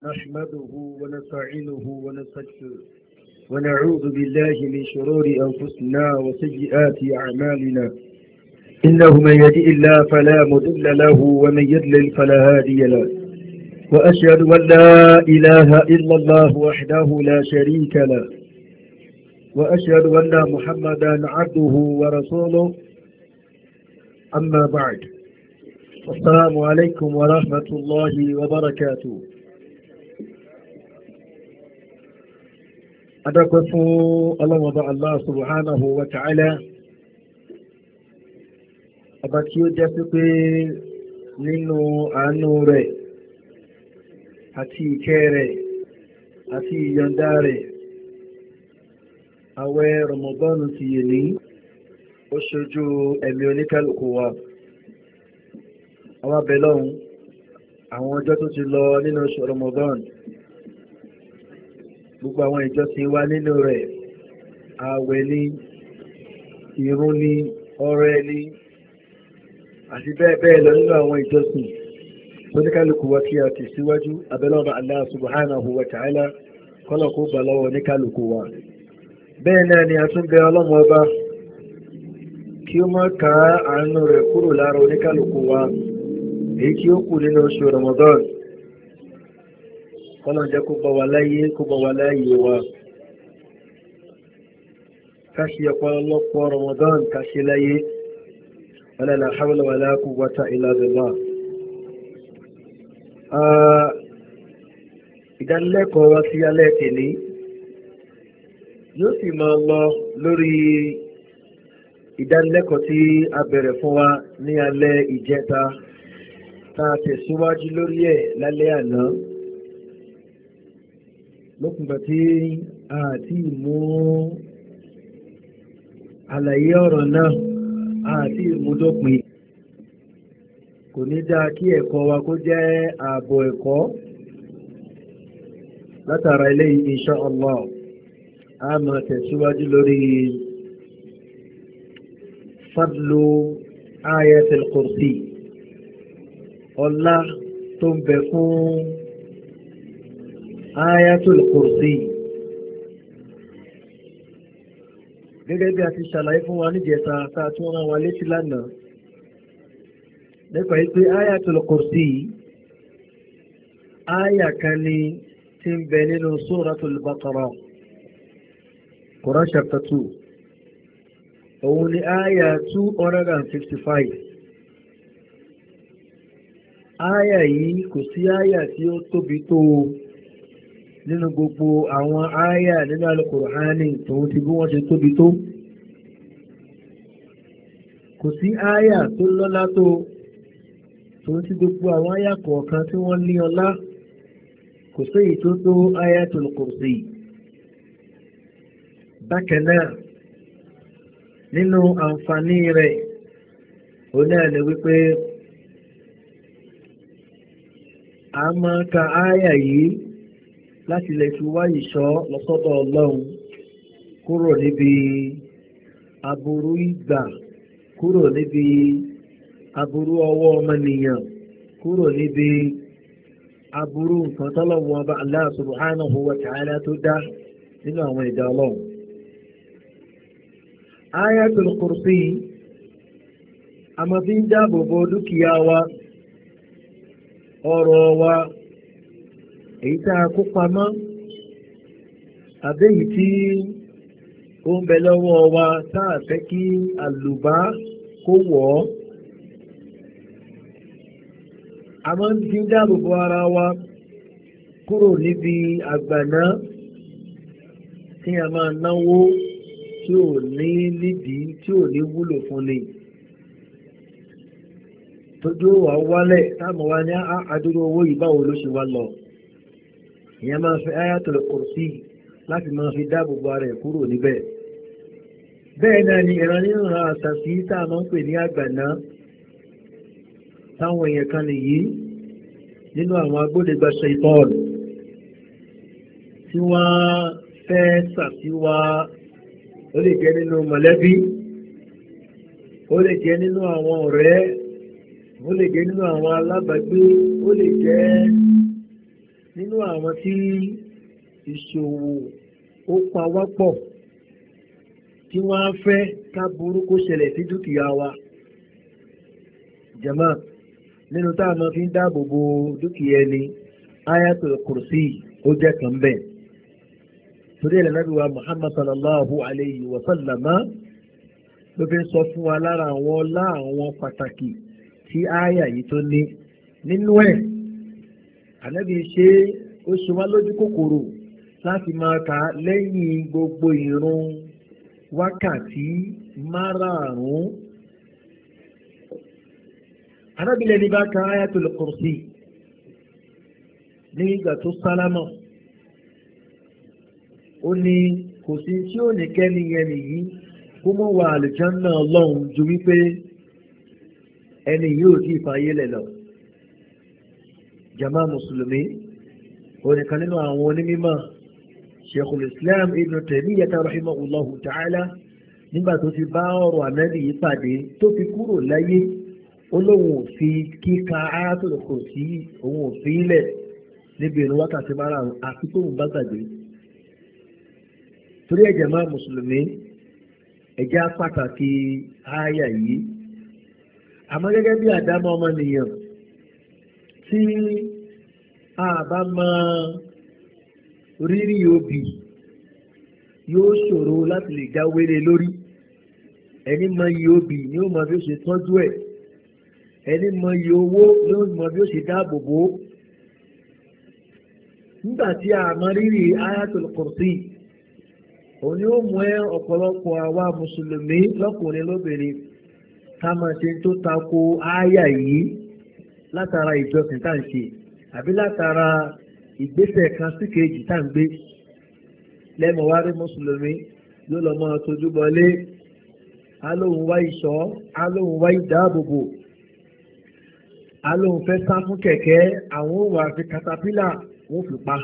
نحمده ونستعينه ونستغفره ونعوذ بالله من شرور أنفسنا وسيئات أعمالنا إنه من يهده الله فلا مضل له ومن يضلل فلا هادي له وأشهد أن لا إله إلا الله وحده لا شريك له وأشهد أن محمدا عبده ورسوله أما بعد السلام عليكم ورحمة الله وبركاته. adọ́pẹ́ fún ọlọ́mọba Allah subhanahu wa ta'ala ọba tí ó jẹ́ sí pé nínú àánú rẹ̀ àti ìkẹ́ rẹ̀ àti ìyọ̀ǹda rẹ̀ àwẹ̀ Ramadan ti yè ní ó ṣojú ẹ̀mí oníkálùkù wa àwọn abẹ́lọ́hun àwọn ọjọ́ tó ti lọ nínú oṣù Ramadan gbogbo àwọn ìjọsìn wa nínú rẹ̀ ààwẹ̀ ni ìrun ni ọrẹ ni àti bẹ́ẹ̀ bẹ́ẹ̀ lọ nínú àwọn ìjọsìn tó ní kálukú wa kí a ti síwájú abẹ́lọ́ba Allah subhanahu wa ta'ala kọ́lọ̀ kó gbà lọ́wọ́ ní kálukú wa bẹ́ẹ̀ náà ni a tún bẹ ọlọ́mọ ọba kí ó má ká àánú rẹ̀ kúrò lára oníkálukú wa èyí tí ó kù nínú oṣù Ramadan kọ́lọ̀ jẹ́ kó bá wa láyé kó bá wa láyé wa káṣí ọ̀pọ̀lọpọ̀ Ramadan káṣí láyé wala la hawla wala quwwata illa billah. ìdánilẹ́kọ̀ọ́ wa sí alẹ́ tèmi yóò sì máa lọ lórí ìdánilẹ́kọ̀ọ́ tí a bẹ̀rẹ̀ fún wa ní alẹ́ ìjẹta tá a tẹ̀síwájú lórí ẹ̀ lálẹ́ àná lókùnbà tí a ti mú àlàyé ọ̀rọ̀ náà a ti mú dópin kò ní dáa kí ẹ̀kọ́ wa kó jẹ́ ààbọ̀ ẹ̀kọ́ látara eléyìí insha Allah a máa tẹ̀síwájú lórí fadlu ayatul kursi ọlá tó ń bẹ fún ayatul kursi gẹ́gẹ́ bí a ti ṣàlàyé fún wa níjẹta tá a tún rán wa létí lánàá nípa pé ayatul kursi aya kan ni tí ń bẹ nínú suratul Baqara Quran chapter 2 òun ni aya 255 aya yìí kò sí aya tí ó tóbi tó nínú gbogbo àwọn àyà nínú Al-Qur'ani tòun ti bí wọ́n ṣe tóbi tó kò sí àyà tó lọ́lá tó tòun ti gbogbo àwọn àyà kọ̀ọ̀kan tí wọ́n ní ọlá kò sí èyí tó tó Ayatul Kursi. bákan náà nínú àǹfààní rẹ̀ òun náà ni wípé a máa ka àyà yìí láti lè fi wá ìṣọ́ lọ́sọ́dọ̀ Ọlọ́run kúrò níbi aburú ìgbà kúrò níbi aburú ọwọ́ ọmọnìyàn kúrò níbi aburú nǹkan tọ́lọ́wọ́ ọba Allah subhanahu wa ta'ala tó dá nínú àwọn ẹ̀dá Ọlọ́run. Ayatul Kursi a máa fi ń dáàbò bo dúkìá wa ọrọ̀ wa èyí tá a kó pamọ́ àbẹ́yìí tí ó ń bẹ lọ́wọ́ wa tá a fẹ́ kí àlùbá kó wọ̀ ọ́ a máa ń fi dáàbò bo ara wa kúrò níbi àgbàná tí a máa náwó tí ò ní nídìí tí ò ní wúlò fún ni tójú wà wálẹ̀ táàmù wa ní àdúró owó yìí báwo ló ṣe wá lọ ìyẹn máa fi Ayatul Kursi láti máa fi dáàbò bo ara ẹ̀ kúrò níbẹ̀. bẹ́ẹ̀ náà ni ìran nínú àṣàṣì tá a máa ń pè ní àgbàná táwọn èèyàn kan nìyí nínú àwọn agbódegbà ṣaitan tí wọ́n fẹ́ ṣàtiwá ó lè jẹ́ nínú mọ̀lẹ́bí ó lè jẹ́ nínú àwọn ọ̀rẹ́ ó lè jẹ́ nínú àwọn alábàágbé ó lè jẹ́ nínú àwọn tí ìṣòwò ó pa wá pọ̀ tí wọ́n á fẹ́ ká burú kó ṣẹlẹ̀ sí dúkìá wa jama nínú tá a máa fi ń dáàbò bo dúkìá ẹni ayatul kursi ó jẹ́ kan bẹ́ẹ̀ torí ẹ̀ lẹ́nàbí wa muhammad sallallahu alayhi wa sallama ló fi ń sọ fún wa lára àwọn ọlá àwọn pàtàkì tí aya yìí tó ní nínú ẹ̀ ànábì ṣe ó ṣe wá lójú kòkòrò láti máa kà á lẹ́yìn gbogbo ìrun wákàtí márààrún ànábì lẹ́ni bá ka ayatul kursi ní ìgbà tó sálámà ó ní kò sí tí ó ní kẹ́ni yẹn nìyí kó mọ̀ wà àlùjánnà ọlọ́run ju wípé ẹni yóò tí ì fàyè lẹ̀ lọ. jama mùsùlùmí onìkan nínú àwọn onímọ̀ sheikhul islam ibn taymiyyah rahimahullahu ta'ala nígbà tó ti bá ọ̀rọ̀ ànábì yìí pàdé tó fi kúrò láyé ó lóun ò fi kíka ayatul kursi òun ò fi ilẹ̀ níbi ìrun wákàtí márùn-ún àfi tóun bá gbàgbé torí ẹ̀jẹ̀ máa mùsùlùmí ẹ̀jẹ̀ pàtàkì àyà yìí àmọ́ gẹ́gẹ́ bí àdámọ́ ọmọnìyàn tí a bá mọ rírì obì yóò ṣòro láti lè jáwélé lórí ẹni mọ iye obì ni ó mọ bí ó ṣe tọ́jú ẹ̀ ẹni mọ iye owó ni ó mọ bí ó ṣe dáàbò bò ó nígbà tí a mọ rírì ayatul kursi òun ni ó mú ẹ ọ̀pọ̀lọpọ̀ àwa mùsùlùmí lọ́kùnrin lóbìnrin ká máa ṣe tó tako àyà yìí látara ìjọsìn tá à ń ṣe àbí látara ìgbésẹ̀ kan sí kejì tá à ń gbé lẹ́mọ̀ wá rí mùsùlùmí yóò lọ máa tójú bọlé alóhùn wá ìṣọ́ alóhùn wá ìdáàbòbò alóhùn fẹ́ sá fún kẹ̀kẹ́ àwọn òwò àfi katapila wọ́n fi pa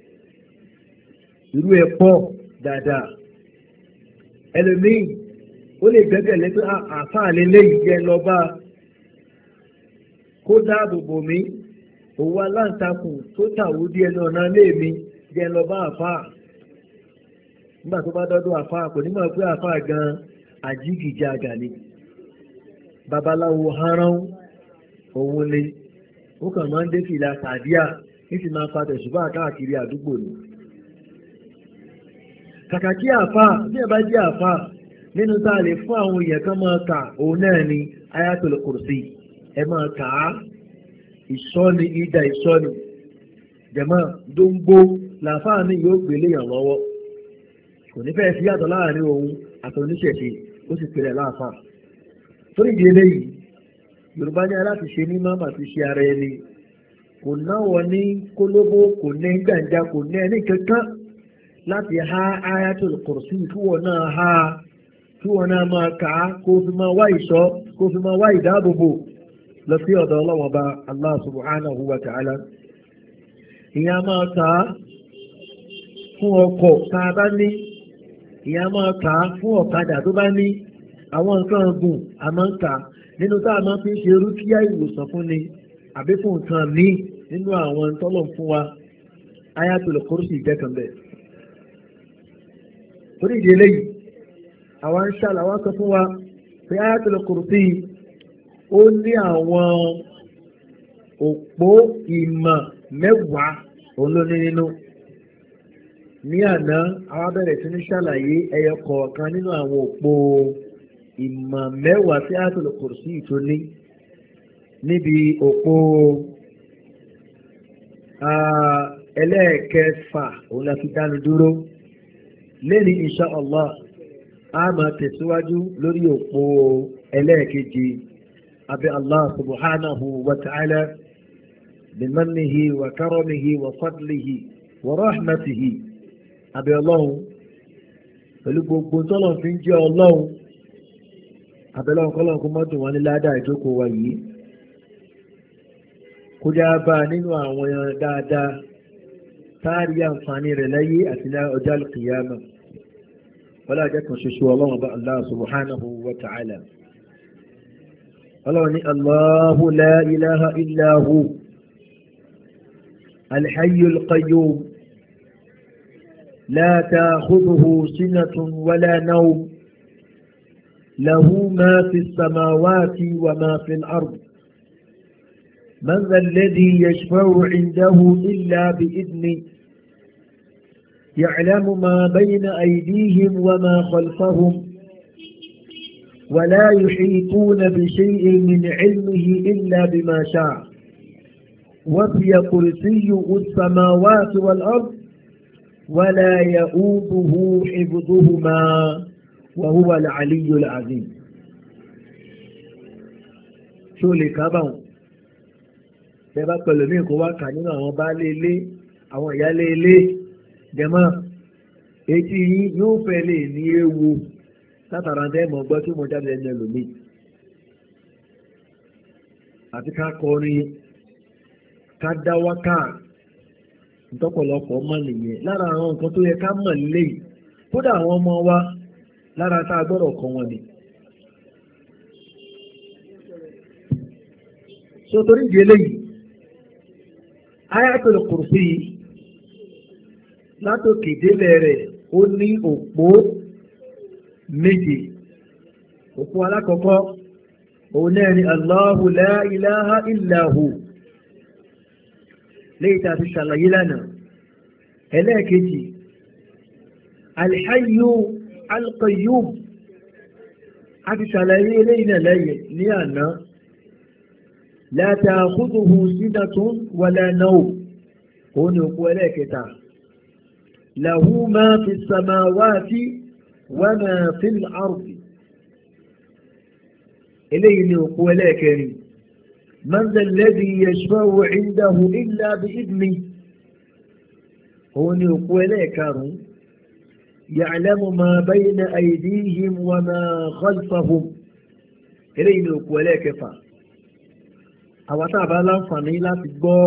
irú ẹ̀ pọ̀ dáadáa ẹlòmíì ó lè gbẹ́kẹ̀lé pé àáfàá lélẹ́yìí jẹ́ lọ́ba kó dáàbò bò mí òwò aláǹtakùn tó tàwó díẹ̀ náà náà lé mi jẹ́ lọ́ba àáfàá nígbà tó bá dọ́dọ̀ àáfàá kò ní mọ̀ pé àáfàá gan àjíkìjàgà ni babaláwo haran òun ni ó kàn máa ń dé fìlà tàdíà ní sì máa fa tẹ̀sùbá káàkiri àdúgbò ni kàkà kí àáfàá bí ẹ bá jẹ́ àáfàá nínú tá a lè fún àwọn èèyàn kan máa kà òun náà ni ayatul kursi ẹ máa kà á ìṣọ́ni ìdá ìṣọ́ni jẹ̀mọ́ dóńgbó làáfàá ní yóò gbélé yàn lọ́wọ́ kò ní fẹ́ẹ́ sí yàtọ̀ láàrin òun àti oníṣẹ̀ṣe ó sì pèrè láàfàá torí ìdí eléyìí yorùbá ní aláti ṣe ní máma ti ṣe ara ẹni kò náwọ ní kólóbó kò ní gbàǹjà kò ní ẹni kankan láti ha ayatul kursi kí wọn náà ha kí wọn náà máa kà á kó fi máa wá ìṣọ́ kó fi máa wá ìdáàbòbò lọ sí ọ̀dọ̀ ọlọ́wọ́n bá Allah subhanahu wa ta'ala ìyá máa kà á fún ọkọ̀ tá a bá ní ìyá máa kà á fún ọ̀kadà tó bá ní àwọn nǹkan ọ̀gùn a máa ń kà á nínú tá a máa fi ń ṣe rúkíá ìwòsàn fún ni àbí fún nǹkan míì nínú àwọn tọ́lọ̀ fún wa ayatul kursi jẹ́ kan bẹ́ẹ̀ torí ìdí eléyìí àwọn ń ṣàlà wá sọ fún wa pé ayatul kursi ó ní àwọn òpó ìmọ̀ mẹ́wàá òun ló ní nínú ní àná àwọn bẹ̀rẹ̀ sí ní ṣàlàyé ẹyọ kọ̀ọ̀kan nínú àwọn òpó ìmọ̀ mẹ́wàá tí ayatul kursi tó ní níbi òpó ẹlẹ́ẹ̀kẹfà òun la fi dánu dúró lẹ́ni insha Allah a máa tẹ̀síwájú lórí òpó ẹlẹ́ẹ̀kejì abẹ́ Allah subhanahu wa ta'ala bimannihi wa karamihi wa fadlihi wa rahmatihi abẹ́ ọlọ́run pẹ̀lú gbogbo tọ́lọ̀ fi ń jẹ́ ọlọ́run abẹ́lọ́run kọ́lọ́run kó mọ́dún wọn ní ládàá ìjókòó wa yìí kó já bá nínú àwọn dáadáa táàrí àǹfààní rẹ̀ láyé àti ní ọjọ́ alkiyama wọ́n lájẹ́ kan ṣoṣo ọlọ́run bá Allah subhanahu wa ta'ala ọlọ́run ní Allahu la ilaha illa hu الحي القيوم لا تأخذه سنة ولا نوم له ما في السماوات وما في الأرض من ذا الذي يشفع عنده إلا بإذنه يعلم ما بين أيديهم وما خلفهم ولا يحيطون بشيء من علمه إلا بما شاء وسع كرسيه السماوات والأرض ولا يؤوده حفظهما وهو العلي العظيم. شو لè kábàwọn tẹ́ bá pẹ̀lú mí kó wá kà nínú àwọn baálé ilé àwọn ìyálé ilé jẹmọ́ etí yín yóò fẹ́ lè ní ewu látara tẹ́ mọ̀ gbọ́ tí mo jáde ẹni ẹlòmíì àti ká kọrin ká dá wákà ntọ́pọ̀lọpọ̀ mọ̀ nìyẹn lára àwọn nǹkan tó yẹ ká mọ̀ léyìí kódà àwọn ọmọ wa lára tá a gbọ́dọ̀ kọ́ wọn ni. so torí ìdí eléyìí Ayatul Kursi látòkè délẹ̀ rẹ̀ ó ní òpó méje. òpó alákọ̀ọ́kọ́ òun náà ni Allahu la ilaha illa hu léyìí tá a ti ṣàlàyé lánàá. ẹlẹ́ẹ̀kejì Al-Hayyu Al-Qayyum a ti ṣàlàyé eléyìí náà lẹ́yìn ní àná. La ta'khudhuhu sinatun wala nawm òun ni òpó ẹlẹ́ẹ̀kẹta. Lahu ma fi samawati wa ma fil ardi eléyìí ni òpó ẹlẹ́ẹ̀kẹrin. Man dha alladhi yashfa'u 'indahu illa bi'idhnihi òun ni òpó ẹlẹ́ẹ̀karùn-ún. Ya'lamu ma bayna aydihim wa ma khalfahum eléyìí ni òpó ẹlẹ́ẹ̀kẹfà. àwọn tá a bá láǹfààní láti gbọ́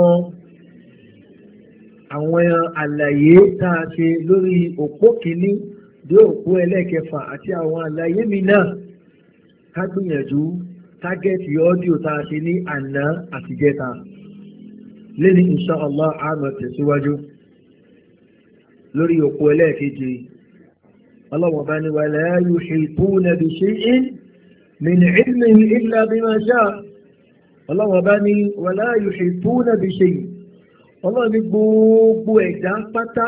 àwọn àlàyé tá a ṣe lórí òpó kìíní dé òpó ẹlẹ́ẹ̀kẹfà àti àwọn àlàyé mi náà ká gbìyànjú tágẹ́ẹ̀tì ọ́díò tá a ṣe ní àná àtijẹ́ta lẹ́ni insha Allah àmọ́ tẹ̀síwájú lórí òpó ẹlẹ́ẹ̀keje. ọlọ́wọ́n bá ní wala yuhituna bi shay'in min ilmihi illa bima sha'a. ọlọ́wọ́n bá ní wala yuhituna bi shay'in. ọlọ́wọ́n ní gbogbo ẹ̀dá pátá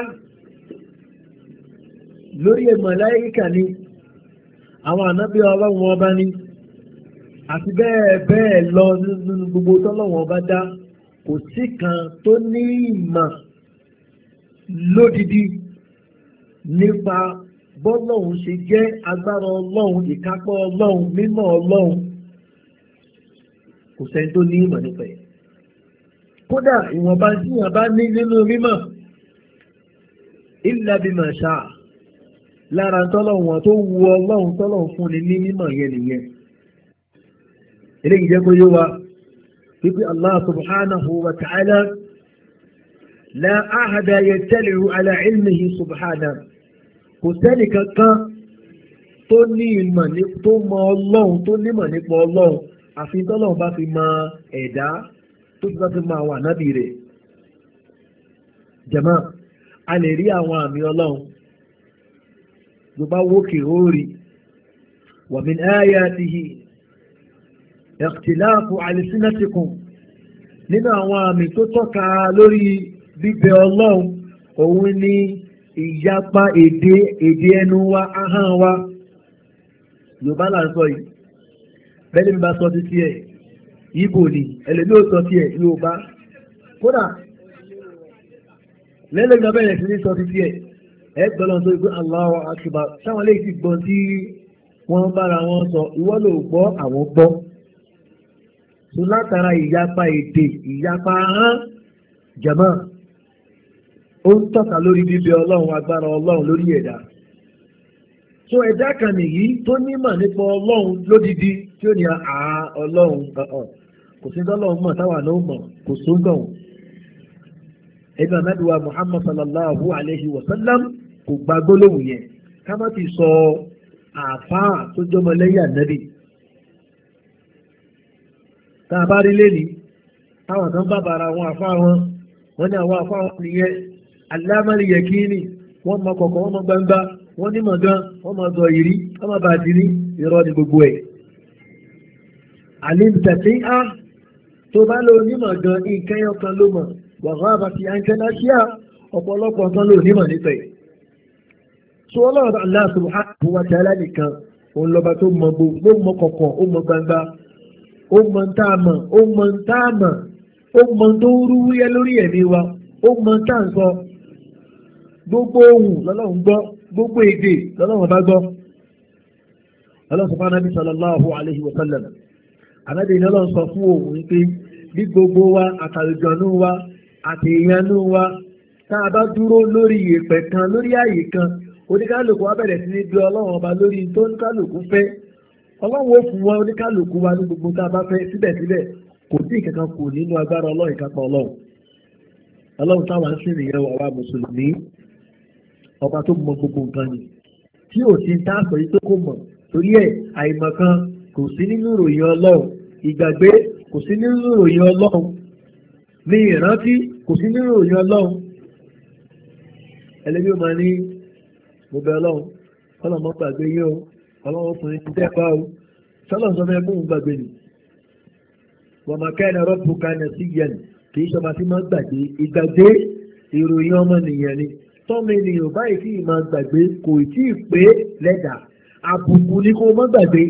lórí màláíkà ni àwọn ànábì ọlọ́wọ́n ọba ní àti bẹ́ẹ̀ bẹ́ẹ̀ lọ nínú gbogbo tọ́lọ́wọ́n ọba dá kò sí kan tó ní ìmọ̀ lódìdí nípa bọ́lọ́hun ṣe jẹ́ agbára ọlọ́hun ìkápọ̀ ọlọ́hun mímọ́ ọlọ́hun kò sẹ́ni tó ní ìmọ̀ nípa ẹ̀. kódà ìwọ̀nba tí yàn bá ní nínú mímọ̀ illa bima sha'a lára tọ́lọ́hun tó wu ọlọ́hun tọ́lọ́hun fúnni ní mímọ̀ yẹn nìyẹn. eléyìí jẹ́ kó yé wa wípé Allah subhanahu wa ta'ala la ahada yattali'u ala ilmihi subhanahu kò sẹ́nì kankan tó ní ìmọ̀ tó mọ ọlọ́run tó nímọ̀ nípa ọlọ́run àfi tọ́lọ́run bá fi mọ ẹ̀dá tó bá fi mọ àwọn ànábì rẹ̀. jàmá a lè rí àwọn àmì ọlọ́run ló bá wókè óòrì wa min ayatihi ikhtilafu alsinatikum nínú àwọn àmì tó tọ́ka lórí bíbẹ ọlọ́run òun ni ìyapa èdè ẹnu wa ahọ́n wa. yorùbá là ń sọ yìí bẹ́ẹ̀ ni mi bá sọ títí ẹ̀ Ìgbò ni ẹlẹ́ni ò sọ sí ẹ̀ yorùbá kódà lẹ́lẹ́gbẹ́ bẹ̀rẹ̀ sí ní sọ títí ẹ̀ ẹ gbọ́dọ̀ tó gbé Allahu akbar sáwọn lè ti gbọ́n tí wọ́n bára wọn sọ ìwọ ló gbọ́ àwọn gbọ́. so látara ìyapa èdè ìyapa ahọ́n jàmá ó ń tọ́ka lórí bíbẹ ọlọ́run agbára ọlọ́run lórí ẹ̀dá. so ẹ̀dá kan nìyí tó nímọ̀ nípa ọlọ́run lódìdí tí ó ní ọlọ́run kò sí tọ́lọ́run mọ̀ táwa náà mọ̀ kò sóńgàn. ẹ̀dùn àmẹ́dùwà Muhammad sallallahu alayhi wa sallam kò gba gbólóhùn yẹn ká má ti sọ àáfàá tó jọmọ lẹ́yìn ànábì. tá a bá rí lẹ́ni táwọn kan bá bara àwọn àáfàá wọn wọ́n ní àwọn afáwọn nìyẹn alámàlì yẹkíní wọ́n mọ kọ̀kọ̀ wọ́n mọ gbangba wọ́n ní mọ̀ gan wọ́n mọ zọ ìrí wọ́n mọ bàtìrí irọ́ ni gbogbo ẹ̀. àlèmtàtí á tó bá lọ onímọ̀ gan nǹkan yẹn kan ló mọ̀ wàhálà àbàtì àǹkẹ́láṣíà ọ̀pọ̀lọpọ̀ kan ló onímọ̀ nípa ẹ̀. sọ ọlọ́run Allah subhanahu wa ta'ala nìkan òun lọ́ba tó mọ gbogbo ó mọ kọ̀kọ̀ ó mọ gbangba ó mọ ntáàmọ̀ ó mọ ntáàmọ̀ ó mọ tó rúwúyẹ́ lórí ẹ̀mí wa ó mọ táǹsọ gbogbo ohun lọ́lọ́run gbọ́ gbogbo èdè lọ́lọ́run bá gbọ́. ọlọ́run sọ fún anábì sallallahu alayhi wa sallam anábì ní ọlọ́run sọ fún òun pé bí gbogbo wa àtàlùjọ̀nú wa àti ìyanu wa tá a bá dúró lórí ìyèpẹ̀ kan lórí ààyè kan oníkálùkù wa bẹ̀rẹ̀ sí ní bí ọlọ́run ọba lórí tó oníkálùkù fẹ́ ọlọ́run ó fún wa oníkálùkù wa ní gbogbo tá a bá fẹ́ síbẹ̀síbẹ̀ kò sí ìkankan kù nínú agbára ọlọ́run ìkápá ọlọ́run táwọn ń sìn nìyẹn wà wá mùsùlùmí ọba tó mọ gbogbo nǹkan ni tí ò sí tá a sọ yìí tó kò mọ̀ torí ẹ̀ àìmọ̀kan kò sí nínú ìròyìn ọlọ́run ìgbàgbé kò sí nínú ìròyìn ọlọ́run ní ìrántí kò sí nínú ìròyìn ọlọ́run ẹlẹ́bí ó máa ní mo bẹ ọlọ́run ọlọ́run mọ́ gbàgbé yín o ọlọ́run fún yín tẹ́pá o sọlọ́run sọ fẹ́ fún gbàgbé ni wọ́n máa ká ẹ̀nà rọ́pù ká ẹ̀nà sí yẹn kì í ṣọba tí máa gbàgbé ìgbàgbé ìròyìn ọmọ nìyẹn ni tọ́mọ ènìyàn báyìí tí ì máa gbàgbé kò tí ì pé lẹ́dà àbùkù ni kò má gbàgbé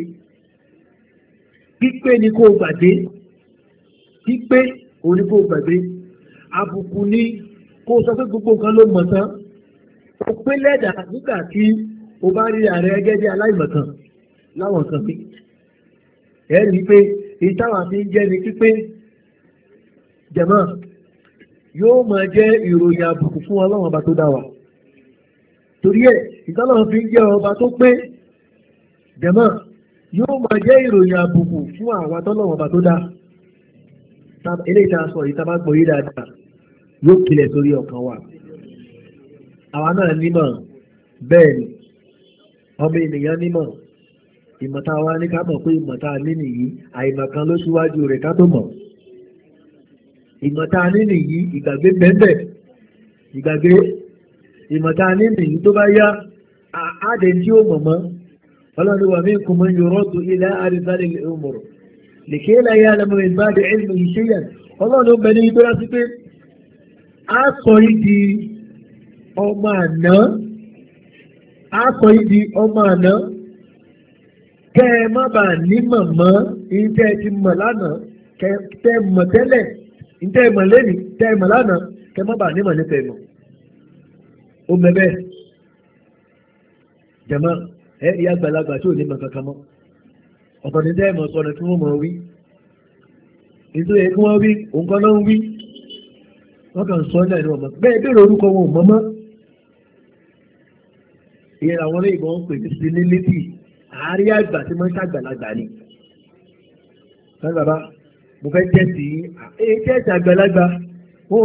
pípé ni kò gbàgbé pípé òun ni kò gbàgbé àbùkù ni kò sọ pé gbogbo nǹkan ló mọ̀ tán ó pé lẹ́dà nígbà tí o bá rí ààrẹ gẹ́gẹ́ bí aláìmọ̀kan láwọn kan pé ẹ̀rí pé ìtawà fi ń jẹ́ ni pípé jẹ̀mọ́ yóò máa jẹ́ ìròyìn àbùkù fún ọlọ́run ọba tó dá wa torí ẹ̀ ìtọ́lọ́run fi ń jẹ́ ọba tó pé jẹ̀mọ́ yóò máa jẹ́ ìròyìn àbùkù fún àwọn atọ́lọ́run ọba tó dá eléyìí tá a sọ yìí tá a bá gbọ́ yìí dáadáa yóò kilẹ̀ sórí ọkàn wa àwa náà nímọ̀ bẹ́ẹ̀ ni ọmọ ènìyàn nímọ̀ ìmọ̀ta wa ní ká mọ̀ pé ìmọ̀ta ní nìyí àìmọ̀kan ló síwájú rẹ̀ ká tó mọ̀ ìmọ̀ta ní nìyí ìgbàgbé bẹ́ẹ̀ ìgbàgbé ìmọ̀ta ní nìyí tó bá yá àádé tí ó mọ̀ mọ́ ọlọ́run wà mí kùmọ̀ yòrò tó ilẹ̀ àrísàlẹ̀ ìmọ̀rọ̀ lèkè láyé alamọ̀ ìbáde ẹ̀lmù ìṣẹ́yàn ọlọ́run bẹ ní ìgbéra sí pé a sọ yìí di ọmọ àná kẹ́ ẹ má bàa ní mọ̀mọ́ ìtẹ́ ti mọ̀ lánàá kẹ́ ẹ mọ̀ tẹ́lẹ̀ ìtẹ́ ẹ mọ̀ lẹ́nìí tẹ́ ẹ mọ̀ lánàá kẹ́ ẹ má bàa ní mọ̀ nípa ẹ̀ mọ̀ ó mẹ́bẹ́ jẹ̀mọ́ ẹ rí àgbàlagbà tí ò ní mọ̀ kankan mọ́ ọ̀tọ̀ ní tẹ́ ẹ mọ̀ sọ̀rọ̀ tí wọ́n mọ̀ wí nítorí kí wọ́n wí òǹkan náà ń wí wọ́n kàn sọ náà ní ọmọ bẹ́ẹ̀ bẹ́ẹ̀ orúkọ wọn ò mọ́ mọ́ ìyẹn àwọn ilé ìbọn ń pè ní sinility àárí àgbà tí wọ́n ń ṣàgbàlagbà ni. sọ́ni bàbá mo fẹ́ tẹ̀sí tẹ̀sí àgbàlagbà wọn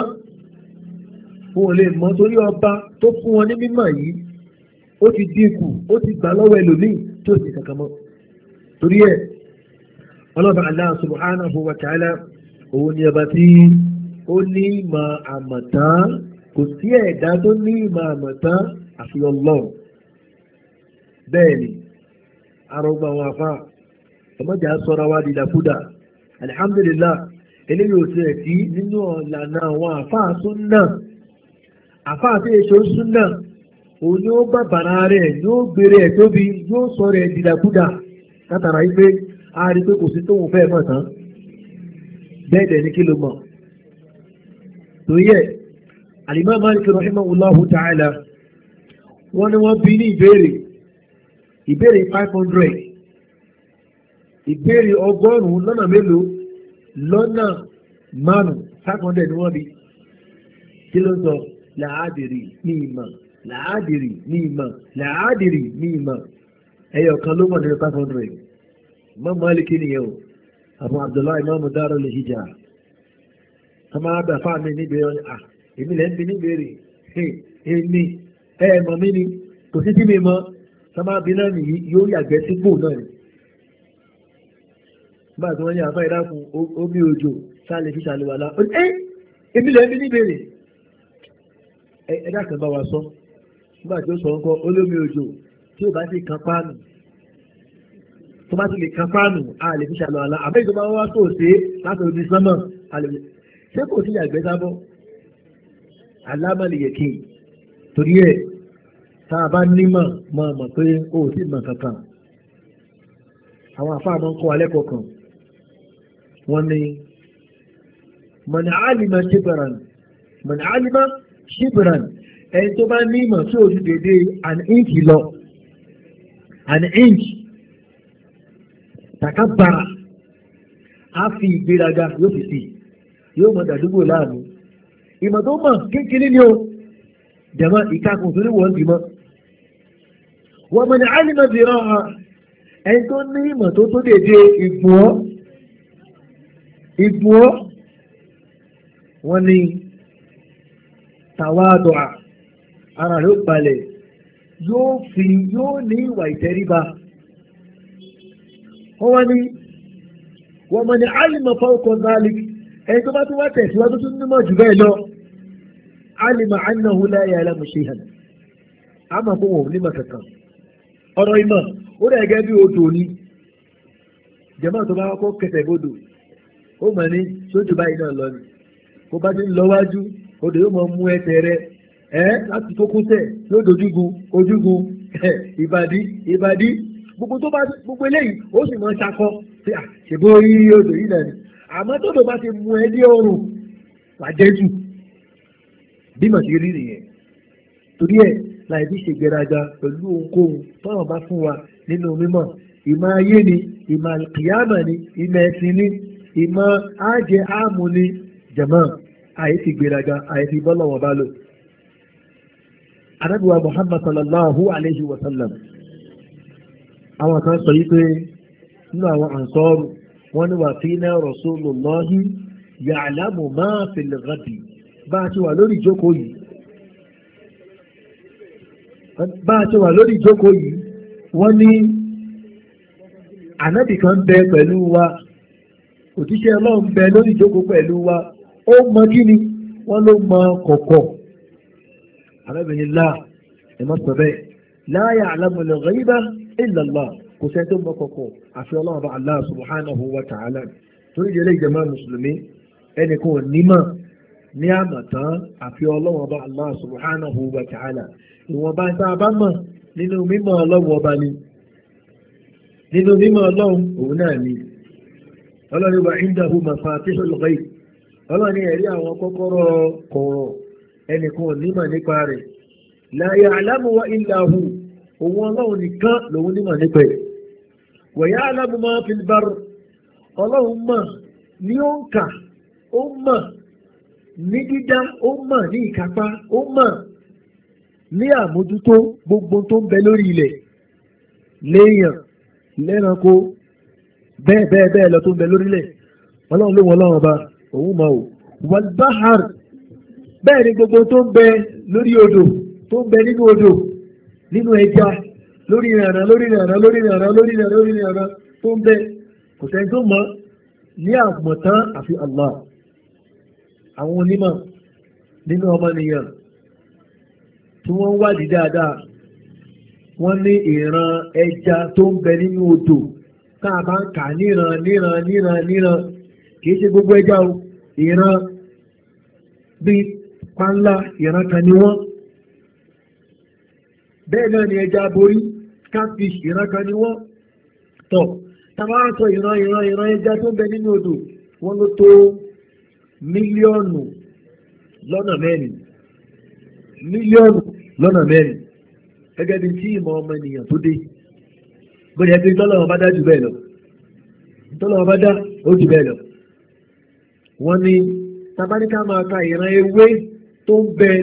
ò lè mọ̀ torí ọba tó fún wọn ní mímọ̀ yìí ó ti dínkù ó ti gbà lọ́wọ́ ẹlòmíì tó sì kankan mọ́. torí ẹ̀ ọlọ́ba Allah subhanahu wa ta'ala òun ni ọba tí ó ní ìmọ̀ àmọ̀tán kò sí ẹ̀dá tó ní ìmọ̀ àmọ̀tán àfi Ọlọ́run bẹ́ẹ̀ ni arọgbà àwọn afá ọmọdé sọ́ra wá dìdàkúdà alhamdulillah eléyìí ò tiẹ̀ sí nínú ọ̀làna àwọn afá súnnà afá àti èso súnnà òun ni ó bá bàrà rẹ̀ yóò gbére ẹ̀ tóbi yóò sọ rẹ̀ dìdàkúdà látara yìí pé a rí pé kò sí tóun fẹ́ mọ̀ tán bẹ́ẹ̀ dẹ̀ ní kí ló mọ̀ tó yẹ Al-Imam Malik rahimahullahu ta'ala wọ́n ní wọ́n bí ní ìbéèrè 500 ìbéèrè 100 lọ́nà mélòó lọ́nà 500 ni wọ́n bí kí ló sọ làádìrí ní ìmọ̀ làádìrí ní ìmọ̀ làádìrí ní ìmọ̀ ẹyọ kan ló mọ̀ nínú 500 Imam Malik nìyẹn o Abu Abdullah Imam Darul Hijra ọmọ abẹ fáàmì níbẹ̀rẹ̀ èmi lẹ́ ń bi níbẹ̀rẹ̀ èmi mọ̀ mí ni kò sí tí mi mọ̀ sọmọ bí náà nìyí yóò yàgbẹ́ sípò náà ni nígbà tí wọ́n ní àfáà ìdákun omi òjò sáàlẹ̀ fi ṣàlùwàlá èmi lẹ́ẹ̀mí níbèrè ẹ̀dá kan bá wa sọ nígbà tí ó sọ nǹkan olómi òjò tí ó bá ti kan páànù tó bá ti lè kan páànù a lè fi ṣàlọ́ àlá àbẹ́ ìjọba wa tó ṣe láti omi sánmọ̀ a lè fi ṣé kò sí àgbẹ̀ sábọ̀ alámàlìyẹ̀kì torí ẹ̀ tá a bá nímọ̀ mọ̀ pé ó sì mọ̀ kankan àwọn àfáà máa ń kọ́ alẹ́ kọ̀ọ̀kan wọ́n ní mọ̀nà álìmọ̀ ṣíbìràn ẹni tó bá nímọ̀ tí ó ju dédé an inch lọ an inch takabbara á fi ìgbéraga yóò fi sí yóò mọ̀ dàdúgbò láàmú ìmọ̀ tó mọ̀ kékeré ni ó jẹ̀mọ́ ìkakùn tó ní wọ́n ti mọ́ wọ́n mọ̀ ní alìmọ̀ bìíràn ha ẹni tó ní ìmọ̀ tó tó dédé ìgbọ́ wọ́n ní tàwádọ́ ara rẹ̀ ó balẹ̀ yóò ní ìwà ìtẹríba wọ́n ní wọ́n mọ̀ ní alìmọ̀ fawqa dhalik ẹni tó bá tún wá tẹ̀síwájú tó nímọ̀ jù bẹ́ẹ̀ lọ alima annahu la ya'lamu shay'an a máa kó wọn ò nímọ̀ kankan ọ̀rọ̀ ìmọ̀ ó rẹ̀ gẹ́gẹ́ bí odò ní jẹ́mọ́ tó bá kọ́ kẹsẹ̀ bodò ó mọ̀ ní sójú báyìí náà lọ ni kó bá ti ń lọ wájú odò yóò mọ̀ mú ẹsẹ̀ rẹ̀ láti kókósẹ̀ yóò dojúgun ojúgun ìbàdí gbogbo eléyìí ó sì mọ̀ ṣakọ ṣèbó yí odò yìí náà ni àmọ́ tó bá ti mú ẹ dé ọrùn wàjẹ́jù bí mà ti rí nìyẹn torí ẹ̀ láì bí ṣègbéraga pẹ̀lú ohunkóhun tọ́wọ́n bá fún wa nínú mímọ̀ ìmọ̀ ayé ni ìmọ̀ àlùkìyámà ni ìmọ̀ ẹ̀sìn ni ìmọ̀ ájẹ áàmù ni jẹ̀mọ́ àyè ti gbéraga àyè ti bọ́lọ̀wọ̀ bá lò. Ànábì wa Muhammad sallallahu alayhi wa sallam àwọn kan sọ yí pé nínú àwọn ànsọ́rù wọ́n ní wà fínà Rasulullahi ya'lamu ma fil ghadi bá a ti wà lórí ìjókòó yìí wọ́n ní ànábì kan bẹ pẹ̀lú wa òjíṣẹ́ Ọlọ́run bẹ lórí ìjókòó pẹ̀lú wa ó mọ kí ni wọ́n ló mọ kọ̀kọ̀ arábìnrin láà ẹ̀mọ́ sọ bẹ́ẹ̀ la ya'lamu al-ghayba illa Allah kò sẹ́ni tó mọ kọ̀kọ̀ àfi Ọlọ́run bá Allah subhanahu wa ta'ala torí ìdílé ìjọba mùsùlùmí ẹnì kan ò nímọ̀ ní àmọ̀tán àfi Ọlọ́run bá Allah subhanahu wa ta'ala ìwọ̀nba tá a bá mọ̀ nínú mímọ̀ Ọlọ́run ọba ni nínú mímọ̀ Ọlọ́run òun náà ni Ọlọ́run wa indahu mafatihul ghaib Ọlọ́run ẹ̀rí àwọn kọ́kọ́rọ́ kọ̀ọ̀rọ̀ ẹnìkan ò nímọ̀ nípa rẹ̀ la ya'lamu illa hu òun Ọlọ́run nìkan lòun nímọ̀ nípa ẹ̀ wa ya'lamu ma fil barr Ọlọ́run mọ̀ ní òǹkà ó mọ̀ ní dídá ó mọ̀ ní ìkápá ó mọ̀ ní àmójútó gbogbo tó ń bẹ lórí ilẹ̀ léèyàn lẹ́ranko bẹ́ẹ̀ lọ tó ń bẹ lórílẹ̀ Ọlọ́run ló wọn Ọlọ́run ọba òun mọ̀ ò wal bahar bẹ́ẹ̀ ni gbogbo tó ń bẹ lórí odò tó ń bẹ nínú odò nínú ẹja lórí ìrànà tó ń bẹ kò sẹ́ni tó mọ̀ ní àmọ̀tán àfi Allah àwọn onímọ̀ nínú ọmọnìyàn tí wọ́n ń wádìí dáadáa wọ́n ní ìran ẹja tó ń bẹ nínú odò tá a bá ń kà níran kìí ṣe gbogbo ẹja o ìran bíi pánlá ìran kan ni wọ́n bẹ́ẹ̀ náà ni ẹja borí catfish ìran kan ni wọ́n tọ̀ tá a bá ń sọ ìran ẹja tó ń bẹ nínú odò wọ́n ló tó mílíọ̀nù lọ́nà mẹ́rin gẹ́gẹ́ bí tí ìmọ̀ ọmọ ènìyàn tó dé bóyá ẹgbẹ́ tọ́lọ́wọ́ bá dá jù bẹ́ẹ̀ lọ tọ́lọ́wọ́ bá dá ó jù bẹ́ẹ̀ lọ wọ́n ní tabaníkà máa ka ìran ewé tó ń bẹ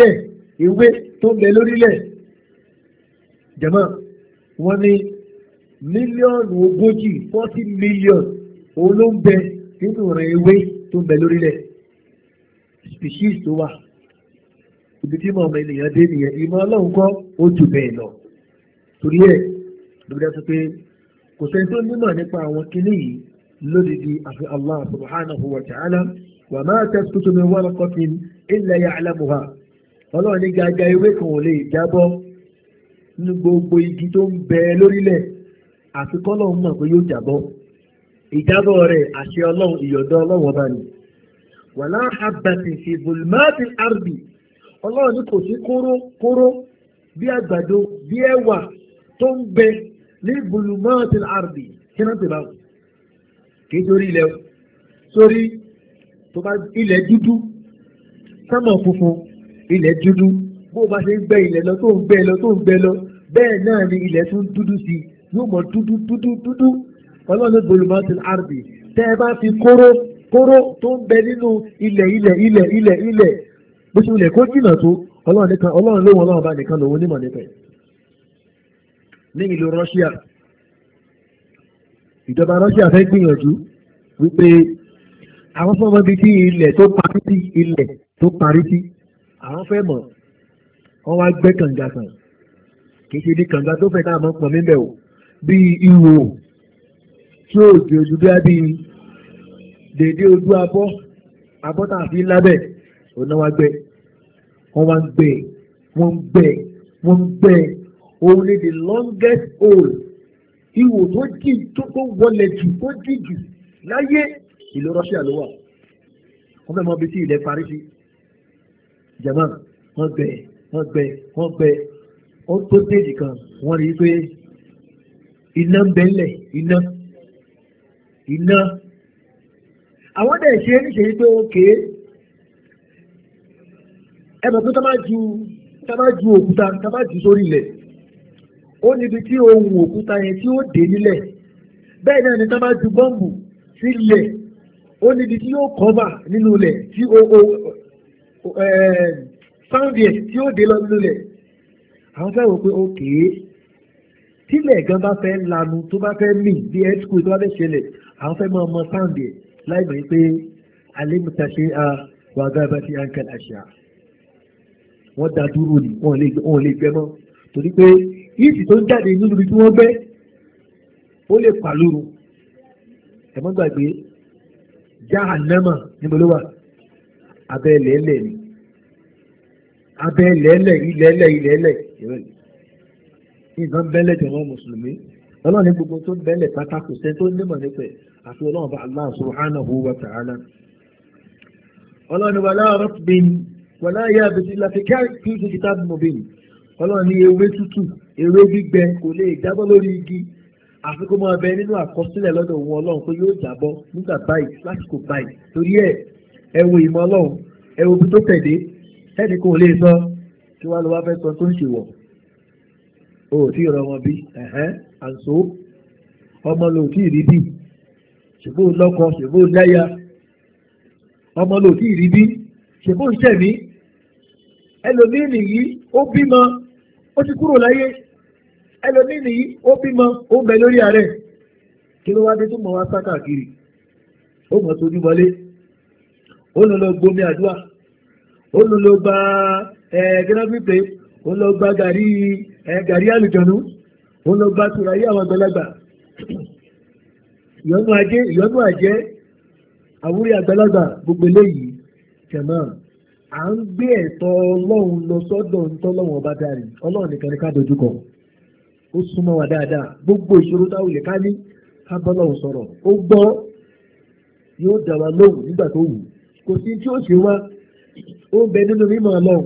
lórílẹ̀ jẹ̀mọ́ wọ́n ní mílíọ̀nù 40 million òun ló ń bẹ nínú ìran ewé tó ń bẹ lórílẹ̀ species tó wà ibi tí mọ̀ ọmọ ènìyàn dé nìyẹn ìmọ̀ Ọlọ́run kọ́ ó jù bẹ́ẹ̀ lọ torí ẹ̀ lóbi dá sọ pé kò sẹ́ni tó nímọ̀ nípa àwọn kinní yìí lódìdí àfi Allah subhanahu wa ta'ala wa ma tasqutu min waraqatin illa ya'lamuha ọlọ́run ní gàgà ewé kan ò lè jábọ́ ní gbogbo igi tó ń bẹ lórílẹ̀ àfi kọ́lọ́run mọ̀ pé yóò jábọ́ ìjábọ̀ rẹ̀ àṣẹ ọlọ́run ìyọ̀dọ̀ ọlọ́run ọba ni wala habbatin fi zulmatil ardi ọlọ́run ní kò sí kóró bí àgbàdo bí ẹ̀wà tó ń bẹ ní zulmatil ardi kí náà ti bá wù kì í torí ilẹ̀ sórí tó bá ilẹ̀ dúdú sámọ̀ funfun ilẹ̀ dúdú bó bá ṣe ń gbẹ ilẹ̀ lọ tó ń gbẹ lọ tó ń gbẹ lọ bẹ́ẹ̀ náà ni ilẹ̀ tún dúdú sí i yóò mọ̀ dúdú ọlọ́run ní zulmatil ardi tẹ́ ẹ bá fi kóró tó ń bẹ nínú ilẹ̀ bó ṣe ilẹ̀ kó jìnnà tó ọlọ́run lóhun ọlọ́run bá nìkan lòun onímọ̀ nípa ẹ̀. ní ìlú Russia ìjọba Russia fẹ́ gbìyànjú wípé àwọn fọmọ bíi tí ilẹ̀ tó parí sí àwọn fẹ́ mọ̀ wọ́n wá gbẹ́ kànga kan kì í ṣe ní kànga tó fẹ́ táwọn pọ̀ mímẹ́ o bíi ihò tí ó di ojú bí dèdè ojú abọ́ tá a fi lábẹ́ ọ̀nà wa gbẹ́ wọ́n wá ń gbẹ́ òun ni the longest hole ihò tó wọlé jù tó jì jù láyé ìlú Russia ló wà wọ́n fẹ́ mọ ibi tí ilẹ̀ parí sí jama wọ́n gbẹ́ ó tó déèdì kan wọ́n rí i pé iná ń bẹ́ńlẹ̀ iná àwọn dẹ̀ ṣe é níṣe pé ókè ẹ mọ̀ pé tá bá ju òkúta tá bá jù sórí ilẹ̀ ó níbi tí ohun òkúta yẹn tí ó dé nílẹ̀ bẹ́ẹ̀ náà ni tá bá ju bọ́ǹbù sí ilẹ̀ ó níbi tí yóò kọ́bà nínú ilẹ̀ tí sáúndì ẹ̀ tí ó dé lọ nínú ilẹ̀ àwọn fẹ́ wò pé ókè tílẹ̀ gan bá fẹ́ lanu tó bá fẹ́ mì bí ẹ́tíkù tó bá fẹ́ ṣẹlẹ̀ àwọn fẹ́ máa mọ sáúndì ẹ̀ láì mọ̀ pé alẹ́mùtà ṣe wàgá bá ti àǹkà àṣà wọ́n dá dúró ni wọ́n lè gbẹ́ mọ́ torí pé yíìsì tó ń jáde nínú ibi tí wọ́n gbẹ́ ó lè pàlóru ẹ̀mọ́ gbàgbé jahannama níbo ló wà abẹ́ lẹ́lẹ̀ ni abẹ́ lẹ́lẹ̀ ilẹ̀lẹ̀ nǹkan bẹ́lẹ̀ jọ̀wọ́ mùsùlùmí ọlọ́run ní gbogbo tó bẹ́lẹ̀ pátákó sẹ́ tó nímọ̀ nípa àti ọlọ́run bá Allah subhanahu wa ta'ala ọlọ́run wala ratbin wala yabisin láti kí ní kitabun mubin ọlọ́run ní ewé tútù ewé gbígbẹ kò lè jábọ́ lórí igi àfi kó máa bẹ nínú àkọsílẹ̀ lọ́dọ̀ òun ọlọ́run pé yóò jábọ́ nígbà báyìí lásìkò báyìí torí ẹ wo ìmọ̀ ọlọ́run ẹ wo ibi tó tẹ̀lé ẹnì kò lè sọ kí wàá lọ wá fẹ́ sọ tó ń ṣèwọ̀ o ò tí ì rọ wọn bí àǹso ọmọ lò tí ì rí bí ṣèbó lọ́kọ ṣèbó láya ọmọ lò tí ì rí bí ṣèbó ń ṣẹ̀mí ẹlòmíì nìyí ó bímọ ó ti kúrò láyé ẹlòmíì nìyí ó bímọ ó ń bẹ lórí ààrẹ kí ló wá dé tó mọ wá sá káàkiri ó mọ tójú wọlé ó lọ gbomi àdúrà ó lọ gba gẹ́gẹ́ ó lọ gba gàrí àlùjọ̀nù ó lọ gba tùràyé àwọn àgbàlagbà ìyọnú àjẹ́ àwúrí àgbàlagbà gbogbo eléyìí jẹ̀mọ́ à ń gbé ẹ̀tọ́ ọlọ́run lọ sọ́dọ̀ ntọ́lọ́run ọba dárí ọlọ́run nìkan ní ká dojúkọ ó súnmọ́ wa dáadáa gbogbo ìṣòro táwọn lè ká ní ká bọ́lọ́run sọ̀rọ̀ ó gbọ́ yóò dá wa lóhùn nígbà tó wù kò sí tí ó ṣe wá ó ń bẹ nínú mímọ́ ọlọ́run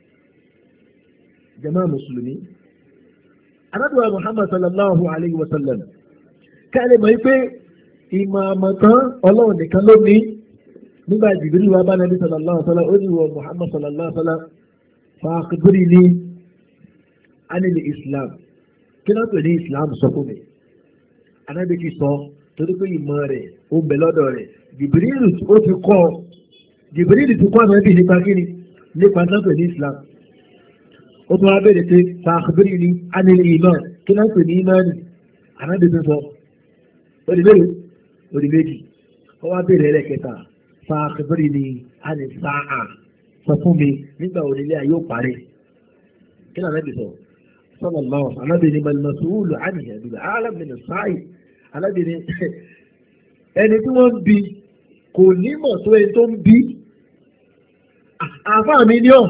jàmáà mùsùlùmí anábìwá Muhammad sallallahu alayhi wa sallam ká lè mọ̀ pé ìmọ̀ àmọ̀tán ọlọ́run nìkan ló ní nígbà Jibril wa bá nàbí sallallahu alaihi wa sallam ó ní wọ Muhammad sallallahu alaihi wa sallam fa akhbirni anil Islam kí náà pè ní Islam sọ fún mi anábì ti sọ torí pé ìmọ̀ rẹ̀ ó ń bẹ lọ́dọ̀ rẹ̀ Jibril ó ti kọ́ ànábì nípa kíni nípa náà pè ní Islam ó tún wá bẹ̀rẹ̀ pé fa akhbirni anil iman kí náà pè ní imani anábì ti sọ ó di méjì ó wá bẹ̀rẹ̀ ẹlẹ́kẹta fàákìbírì ni a lè sáà sọ fún mi nígbà onílé ayé ò parí kí náà lẹ́bi sọ sọ́nà lọ́wọ́ alábìnrin malmasúlù àníyàn bíbá alábìnrin sáì alábìnrin ẹni tí wọ́n bi kò nímọ̀ tó ẹni tó ń bí àfáà mi ní ọ̀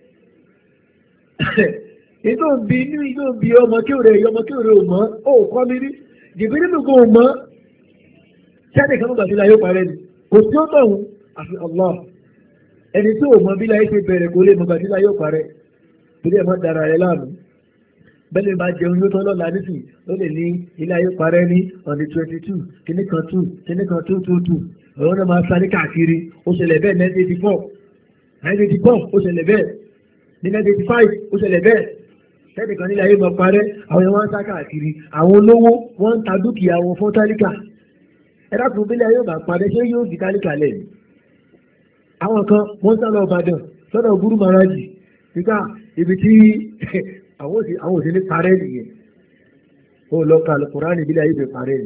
inú bí ọmọ kí òrè ò mọ́ ó kọ́ mi rí jìbìrì mi kò mọ́ jáde kan nígbà tí láyé parẹ́ ni kò sí ó tọ̀hún àfi Allah ẹni tí ò mọ bí láyé ṣe bẹ̀rẹ̀ kò lè mọ gbà tí láyé parẹ́ torí ẹ̀ má dára rẹ láàmú bẹ́ẹ̀ bá jẹun yóò tán lọ́la nísìn ló lè ní ilé ayé parẹ́ ní on the 22 kíní kan 2 ọ̀rọ̀ náà máa sáré káàkiri ó ṣẹlẹ̀ bẹ́ẹ̀ 1984 ó ṣẹlẹ̀ bẹ́ẹ̀ ní 1985 ó ṣẹlẹ̀ bẹ́ẹ̀ tẹ́lẹ̀ kan nílé ayé máa parẹ́ àwọn ẹ̀wọ̀n ń sá káàkiri àwọn olówó wọ́n ń ta dúkìá wọn fún tálíkà ẹ̀dá tó bílẹ̀ ayé máa parẹ́ ṣé yóò di tálíkà lẹ́yìn àwọn kan wọ́n sá lọ Ìbàdàn lọ́dọ̀ Gúrú Màrájì nígbà ibi tí àwọn òsì ní parẹ́ nìyẹn ó lọ ka Al-Kùránì ìbílẹ̀ ayé bẹ̀ parẹ́ ni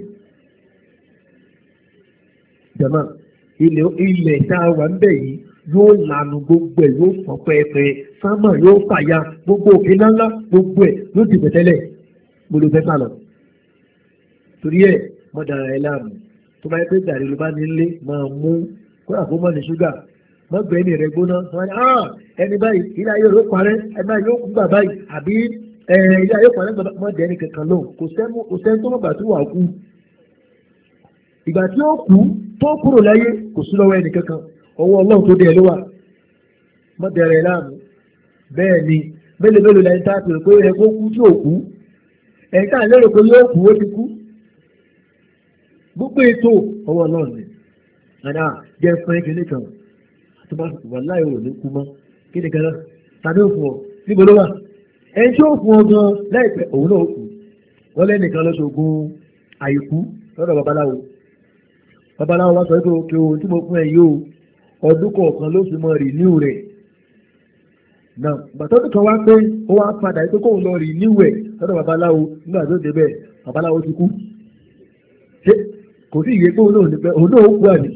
jama ilẹ̀ tá a wà ń bẹ̀ yìí yóò lanu gbogbo ẹ̀ yóò fọ́ pẹ́ẹ́pẹ́ sámà yóò fàya gbogbo òkè ńláńlá gbogbo ẹ̀ yóò di pẹ̀tẹ́lẹ̀ gbolo fẹ́ sálọ torí ẹ̀ mọ́ dára ẹ láàmú tó bá yẹ pé gàrí ló bá nílé máa mú kó àfọmọ́ ní ṣúgà mọ́ gbẹ́ni rẹ̀ gbóná wọ́n ní ẹni báyìí ilé ayé ló parẹ́ ẹni báyìí yóò kú gbà báyìí àbí ilé ayé parẹ́ mọ́ dẹ́ni kankan lóhùn kò sẹ́ni tó mọ̀ gbà tó wà kú ìgbà tí ó kú tó kúrò láyé kò sí lọ́wọ́ ẹnì kankan ọwọ́ Ọlọ́run tó dé ẹ ló wà mọ́ dẹ̀rẹ̀ láàmú bẹ́ẹ̀ ni mélòó lẹ́yìn tá a pè pé ẹ kó kú tí ò kú ẹ̀yìn tá a lérò pé yóò kú ó ti kú gbogbo ètò ọwọ́ Ọlọ́run ni àná jẹ́ fún ẹgbẹ́ nìkan tó bá wà láì ò ní kú mọ́ kí ni kan náà tàbí ó fún ọ níbo ló wà ẹni tí ó fún ọ gan láìpẹ́ òun náà ó kú wọ́n lẹ́nìkan lọ́sọ̀gùn àìkú lọ́dọ̀ babaláwo wá sọ pé òkè ohun tí mo fún ẹ yóò ọdún kọ̀ọ̀kan ló fi mọ rìníù rẹ̀ náà bàtọ́dún kan wá pé ó wá padà pé kóun lọ rìníù ẹ̀ lọ́dọ̀ babaláwo nígbà tó débẹ̀ babaláwo ti kú ṣé kò sí ìyè pé òun náà nípẹ́ òun náà ó kú àní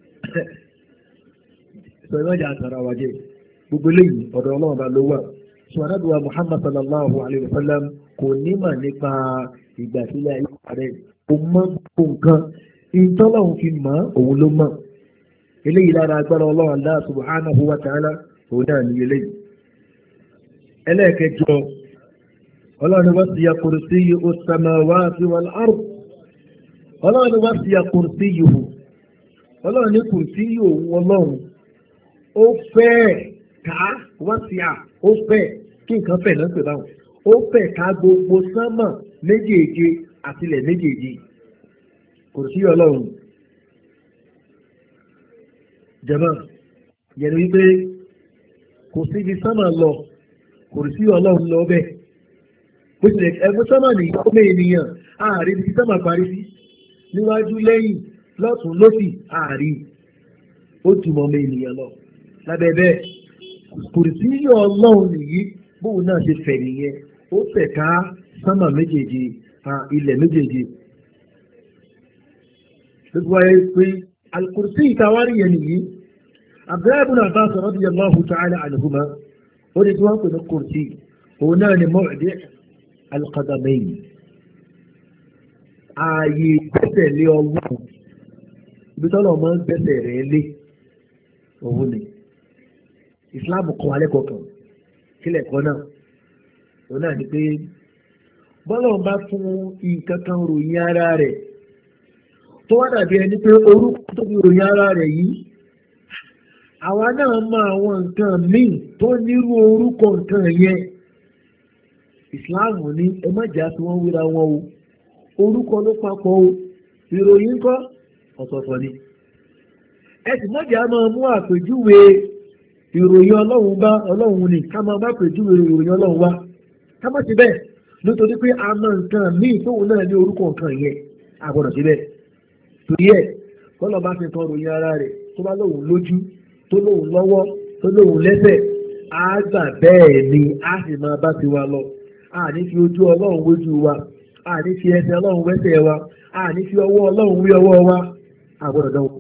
sọ ìrọ̀jà àtàrà wájẹ́ gbogbo eléyìí ọ̀dọ̀ Ọlọ́run bá ló wà sọ anábìwá Muhammad sallallahu alayhi wa sallam kò nímọ̀ nípa ìgbà sílẹ̀ ayé rẹ̀ kò mọ̀ gbogbo nǹkan ìtọ́lọ́hun fi mọ̀ òun ló mọ̀ eléyìí lára agbára Ọlọ́run Allah subhanahu wa ta'ala òun náà ní eléyìí ẹlẹ́ẹ̀kẹjọ Ọlọ́run wasi'a kursiyyuhu as-samawati wal-ard Ọlọ́run wasi'a kursiyyuhu Ọlọ́run ní kursiyyuhu Ọlọ́run ó fẹ́ ká wasi'a ó fẹ́ kí nǹkan fẹ́ náà pè báwọn ó fẹ́ ká gbogbo sánmà méjèèje àtilẹ̀ méjèèje kùrùsí Ọlọ́run jẹ́mọ́ yẹnu wípé kò sí ibi sánmà lọ kùrùsí Ọlọ́run lọ bẹ́ẹ̀ bó tilẹ̀ ẹgbẹ́ sánmà ní ọmọ ènìyàn ààrí ibi sánmà parí sí níwájú lẹ́yìn lọ́tún lósì ààrí ó jùmọ̀ ọmọ ènìyàn lọ lábẹ́ bẹ́ẹ̀ kùrùsí Ọlọ́run nìyí bóun náà ṣe fẹ̀ nìyẹn ó fẹ̀ ká sánmà méjèèje ilẹ̀ méjèèje gbogbo ayé pé al-kursi ìtawárí yẹn nìyí Abdullahi ibn Abbas radiyallahu ta'ala anhuma ó ní tí wọ́n pè ní kursi òun náà ni mawdi' al-qadamayn ààyè gbẹ́sẹ̀ lé Ọlọ́run ibi tọ́lọ̀ máa ń gbẹ́sẹ̀ rẹ̀ lé òun ni Islam kọ́ alẹ́ kọ̀ọ̀kan kílẹ̀ kọ́ náà òun náà ni pé bọ́lọ̀ bá fún nǹkan kan ròyìn ara rẹ̀ tó wá dàbí ẹni pé orúkọ tó fi ròyìn ara rẹ̀ yìí àwa náà mọ àwọn nǹkan míì tó nírú orúkọ nǹkan yẹn ìsìláàmù ní ẹ má jà sí wọn wíra wọn o orúkọ ló papọ̀ o ìròyìn kọ́ ọ̀tọ̀ọ̀tọ̀ ni ẹ sì má jà máa mú àpèjúwe ìròyìn ọlọ́run bá ọlọ́run ni ká máa bá àpèjúwe ìròyìn ọlọ́run wá ká má ti bẹ́ẹ̀ nítorí pé a mọ nǹkan míì tóun náà ní orúkọ nǹkan yẹn àgbọ̀dọ̀ síbẹ̀ torí ẹ̀ kọ́lọ̀ bá fi tọrọ ròyìn ara rẹ̀ tó bá lóun lójú tó lóun lọ́wọ́ tó lóun lẹ́sẹ̀ á gbà bẹ́ẹ̀ ni á sì máa bá ti wa lọ a ní fi ojú ọlọ́run wójú wa a ní fi ẹsẹ̀ ọlọ́run wẹ́sẹ̀ wa a ní fi ọwọ́ ọlọ́run wí ọwọ́ wa àgbọ̀dọ̀ dánwò.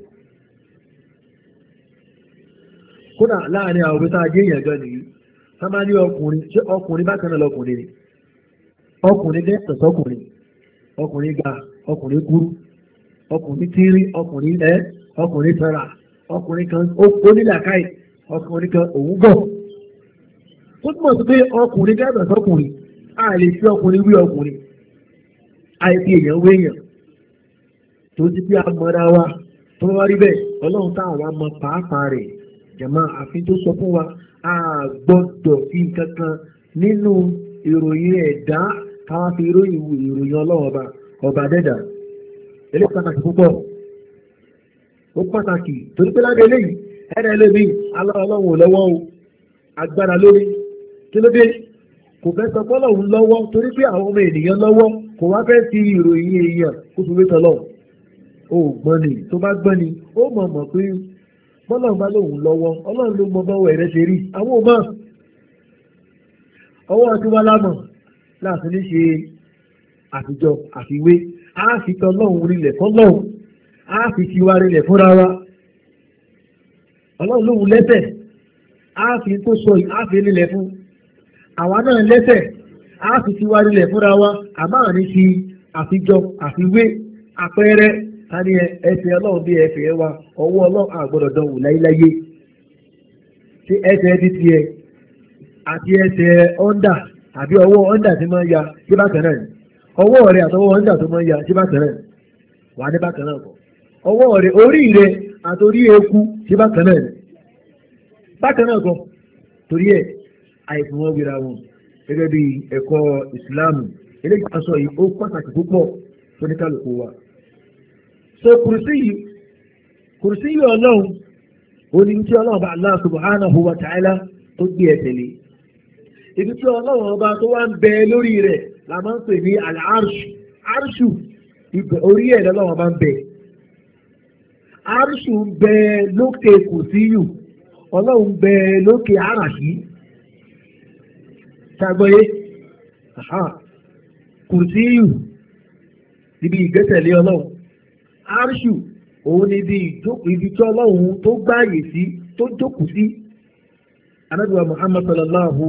kódà láàrin àwọn òbí tá a jẹ́ èèyàn gan nìyí tá a máa ní ọkùnrin ṣé ọkùnrin bákan náà lọkùnrin ni ọkùnrin dẹ́sẹ̀ sọkùnrin ọkùnrin ga ọkùnrin kúrú ọkùnrin tíírí ọkùnrin fẹ́ra ọkùnrin kan ó nílàkàì ọkùnrin kan òun gọ̀ ó túmọ̀ sí pé ọkùnrin gẹ́gẹ́ sọkùnrin a lè fi ọkùnrin wí ọkùnrin àìfi èèyàn wé èèyàn tó ti pé amọ̀ra wa tó wá rí bẹ́ẹ̀ ọlọ́run táwọn wa mọ pàápàá rẹ̀ jẹ̀mọ́ àfi tó sọ fún wa a gbọ́dọ̀ fi kankan nínú ìròyìn ẹ̀dá káwá fi ìròyìn ọlọ́run ọba dẹ́dà eléyìí pàtàkì púpọ̀ ó pàtàkì torí pé lábẹ́ eléyìí ẹ̀rẹ́ lómi ọlọ́run ò lọ́wọ́ o agbára lórí kí ló dé kò fẹ́ sọ pé ọlọ́run lọ́wọ́ torí pé àwọn ọmọ ènìyàn lọ́wọ́ kò wá fẹ́ fi ìròyìn èèyàn kó fi wé tọ́lọ̀ ó gbọ́n ni tó bá gbọ́n ni ó mọ̀ pé bọ́lọ́run bá lóun lọ́wọ́ ọlọ́run ló mọ bọ́wọ́ ẹ̀rẹ́ ṣe rí àwọn ò mọ̀ ọwọ́ tí wọ́n lámọ̀ láti ní ṣe àfijọ́ àfiwé á fi tọ́lọ́run rinlẹ̀ fọ́lọ́run á fi tiwa rinlẹ̀ fúnra wa ọlọ́run lóun lẹ́sẹ̀ á fi tó sọ á fi rinlẹ̀ fún àwa náà lẹ́sẹ̀ á fi tiwa rinlẹ̀ fúnra wa àmọ́ àní fi àfijọ́ àfiwé àpẹẹrẹ tani ẹsẹ̀ ọlọ́run bí ẹsẹ̀ wa ọwọ́ ọlọ́run àgbọ̀dọ̀ dánwò láyéláyé tí ẹsẹ̀ ti tiẹ̀ àti ẹsẹ̀ ọ́ndà àbí ọwọ́ ọ́ndà tí máa ń ya sí bákan náà ọwọ́ rẹ̀ àtọwọ́ ọ́ndà tó máa ń ya sí bákan náà wà ní bákan náà kọ́ ọwọ́ rẹ̀ orí rẹ̀ àtòrí eku sí bákan náà bákan náà kọ́ torí ẹ̀ àìsàn wọn wíra wọn gẹ́gẹ́ bí ẹ̀kọ́ ìsìláàmù eléyìí aṣọ yìí ó pàtàkì púpọ̀ tó ní kálukú wa. so kùrùsí yìí ọlọ́run oní tí ọlọ́run bá Allah subhanahu wa ta'ala tó gbé ẹ tẹ̀lé ibi tí ọlọ́run ọba tó wá ń bẹ lórí rẹ̀ la máa ń pè ní al-arshu orí ẹ̀ lọ́lọ́run ọba ń bẹ arshu ń bẹ lókè kùrùsíyù ọlọ́run ń bẹ lókè àràṣí ṣàgbọ́yé kùrùsíyù níbi ìgbésẹ̀lé ọlọ́run arshu òun ni ibi tí ọlọ́run tó gbáàyè sí tó jókòó sí anábìwá Muhammad sallallahu